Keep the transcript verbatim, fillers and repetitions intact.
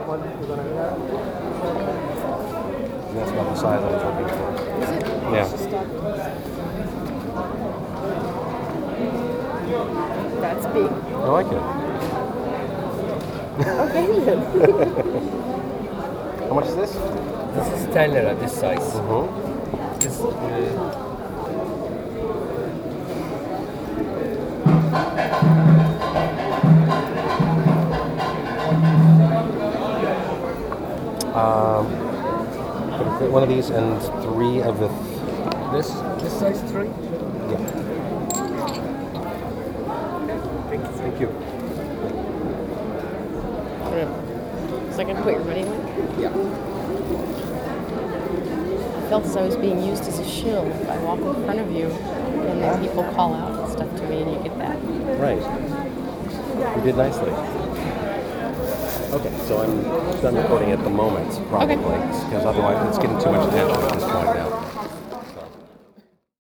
one? That's about the size I was looking for. Is it? Yeah. That's big. I like it. Okay then. How much is this? This is ten lira, this size. Mm-hmm. This, uh, Um, one of these and three of the. Th- this this size three. yeah. Thank you. Thank you. So I can put your money in? Yeah. I felt as I was being used as a shill. If I walk in front of you, and then people call out and stuff to me, and you get that. Right. You did nicely. Okay, so I'm done recording at the moment, probably, Okay. because otherwise it's getting too much attention at this point now.